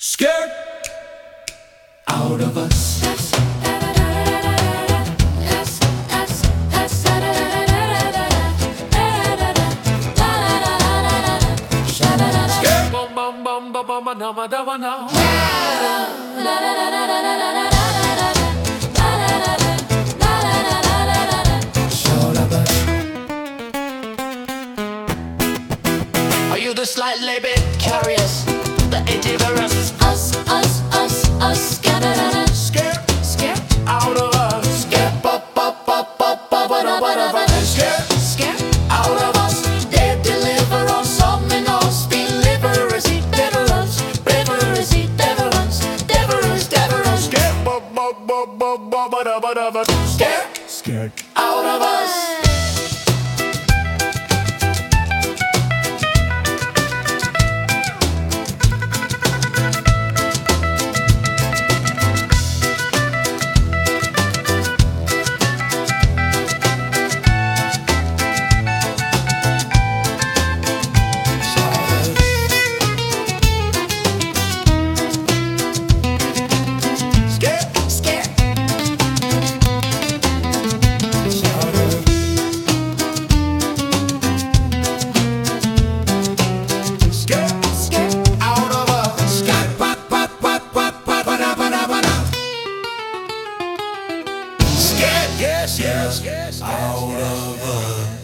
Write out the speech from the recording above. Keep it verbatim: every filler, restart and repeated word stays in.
Scared out of us. Scared bum bum bum bum bum bum bum bum bum. Are you the slightly bit curious? The antivirus? Us, us, us, us, scared, Scared scared, out of us. scared, pop, pop, pop, pop, pop, pop, pop, pop, Scared scared. out of us. They deliver us, ominous deliverance, deliverance, deliverance, deliverance, deliverance, deliverance. Scared bum bum bum bum bum bum bum bum. Scared Scared out of us. Scared Scared, Scared scared. out of us. Scared pa pa pa pa pa pa da pa da pa da. Scared yes yes yes out of us.